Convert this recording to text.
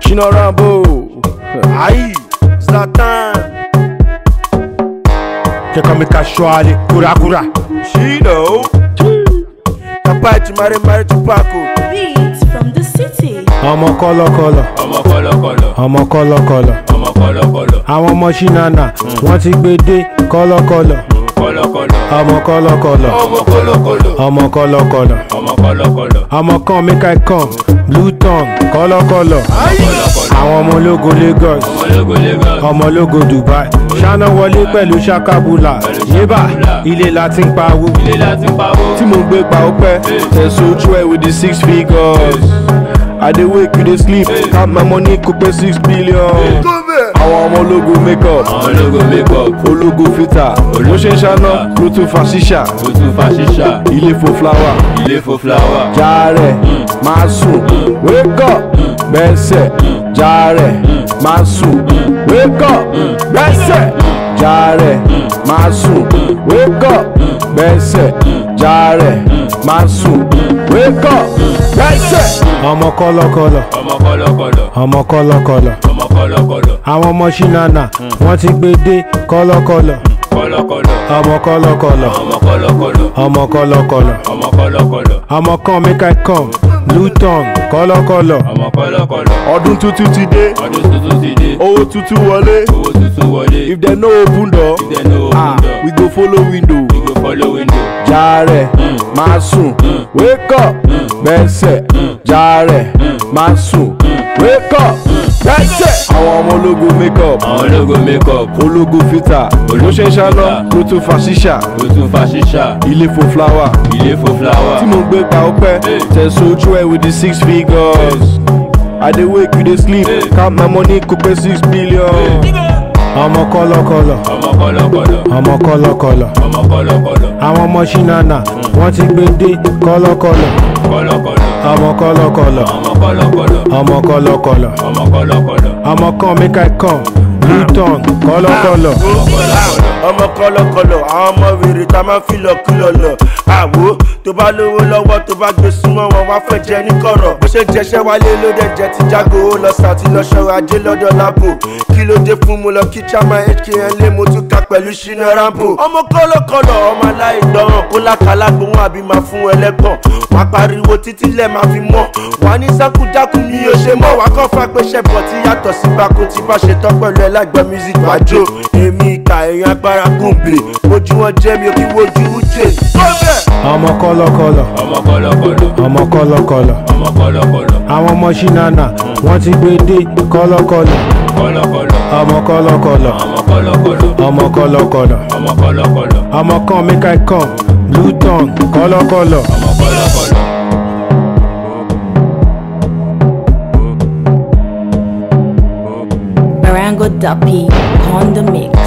Shina Rambo. Aïe, Zlatan. T'es comme casual, cura cura. Chino. Kapai Mare Tupaco. Beats from the city. Ọmọ kọ́lọ́kọ́lọ́. Ọmọ kọ́lọ́kọ́lọ́. Ọmọ kọ́lọ́kọ́lọ́. Ọmọ kọ́lọ́kọ́lọ́. Àwọn ọmọ ṣínàna wọ́n ti gbé dé kọ́lọ́kọ́lọ́. Kọ́lọ́kọ́lọ́. Ọmọ kọ́lọ́kọ́lọ́. Ọmọ kọ́lọ́kọ́lọ́. Ọmọ kọ́lọ́kọ́lọ́. Ọmọ kọ́lọ́kọ́lọ́. Ọmọ kan make I come blue tongue kọ́lọ́kọ́lọ́. Àwọn ọmọ ológo Lagos. Ọmọ ológo Lagos. Ọmọ ológo Dubai. Ṣáná wọlé pẹ̀lú ṣakabula. Yébà ilé la ti ń pawó. Ilé láti pawó. Tí mo gbé pa ó pẹ́. Tẹ̀sán ojú ẹ̀ with the 6 figures. I dey wake you dey sleep. Count my money kò pé 6 billion. Àwọn ọmọ ológo make up. Ọmọ ológo make up. Ológo filter. Bó ṣe ń ṣáná ló tún fa ṣíṣà. Ó tún fa ṣíṣà. Ilé fo flower. Ilé fo flower. Jàre máa sùn. Wake up gbẹ́sẹ̀. Jàre máa sùn. Wake up gbẹ́sẹ̀. Jàre máa sùn. Wake up gbẹ́sẹ̀. Jàre máa sùn. Wake up gbẹ́sẹ̀. Ọmọ kọ́lọ́kọ́lọ́. Ọmọ kọ́lọ́kọ́lọ́. Ọmọ kọ́lọ́kọ́lọ́. Ọmọ kọ́lọ́kọ́lọ́. Àwọn ọmọ ṣínàna wọ́n ti gbé dé kọ́lọ́kọ́lọ́. Kọ́lọ́kọ́lọ́. Ọmọ kọ́lọ́kọ́lọ́. Ọmọ kọ́lọ́kọ́lọ́. Ọmọ kọ́lọ́kọ́lọ́. Ọmọ kọ́lọ́kọ́lọ́. Ọmọ kan make I come blue tongue kọ́lọ́kọ́lọ́. Ọmọ kọ́lọ́kọ́lọ́. Ọdún tuntun ti dé. Ọdún tuntun ti dé. Owó tuntun wọlé. Owó tuntun wọlé. If dem no open door, If dem no open door, we go follow window. we go follow window. Jàre máa sùn. Wake up gbẹ́sẹ̀. Jàre máa sùn. Wake up gbẹ́sẹ̀. Àwọn ọmọ ológo make up. Àwọn ológo make up. Ológo filter. Bó ṣe ń ṣáná ló tún fa ṣíṣà. Ó tún fa ṣíṣà. Ilé fo flower. Ilé fo flower. Tí mo gbé pa ó pẹ́. Tẹ̀sán ojú ẹ̀ with the 6 figures. I dey wake you dey sleep. Count my money kò pé 6 billion. Ọmọ kọ́lọ́kọ́lọ́. Ọmọ kọ́lọ́kọ́lọ́. Ọmọ kọ́lọ́kọ́lọ́. Ọmọ kọ́lọ́kọ́lọ́. Àwọn ọmọ ṣínàna wọ́n ti gbé dé kọ́lọ́kọ́lọ́. Kọ́lọ́kọ́lọ́. Ọmọ kọ́lọ́kọ́lọ́. Ọmọ kọ́lọ́kọ́lọ́. Ọmọ kọ́lọ́kọ́lọ́. Ọmọ kọ́lọ́kọ́lọ́. Ọmọ kan make I come blue tongue kọ́lọ́kọ́lọ́. Ọmọ kọ́lọ́kọ́lọ́, àwọn ọmọ wèrè tá máa ń fi lọ kúlọ̀ lọ. Àwo tó bá lówó lọ́wọ́ tó bá gbé súnmọ́ wọn wá fẹ́ jẹ ní kọ̀rọ̀. Bó ṣe jẹṣẹ́ wálé ló dẹ̀ jẹ́ ti jágo ó lọ sàtì lọ ṣọ́ra ajé lọ́dọ̀ lápò. Kí ló dé fún mo lọ kí Chama HKN lé mo tún ká pẹ̀lú Shina Rambo. Ọmọ kọ́lọ́kọ́lọ́ ọmọ aláìgbọràn kó lákàlà gbóhùn àbí máa fún ẹlẹ́gàn. Wàá pariwo títí lẹ̀ máa fi mọ́. Wàá ní sákújákú mi ò ṣe mọ́. Wàá kọ́ fà pé ṣẹ̀bọ̀ tí yàtọ̀ sí bákú tí bá ṣe tán pẹ̀lú ẹlẹ́gbẹ́ music wájú. Èmi ìka èèyàn agbára gùnbè. Ojú wọn jẹ́ mi ò kí wojú ujé. Ọmọ kọ́lọ́kọ́lọ́. Ọmọ kọ́lọ́kọ́lọ́. Ọmọ kọ́lọ́kọ́lọ́. Ọmọ kọ́lọ́kọ́lọ́. Àwọn ọmọ ṣínàna wọ́n ti gbé dé kọ́lọ́kọ́lọ́. Kọ́lọ́kọ́lọ́. Ọmọ kọ́lọ́kọ́lọ́. Ọmọ kọ́lọ́kọ́lọ́. Ọmọ kọ́lọ́kọ́lọ́. Ọmọ kọ́lọ́kọ́lọ́. Ọmọ kan make I come blue tongue kọ́lọ́kọ́lọ́. Ọmọ kọ́lọ́kọ́lọ́. Barango Duppy on the mix.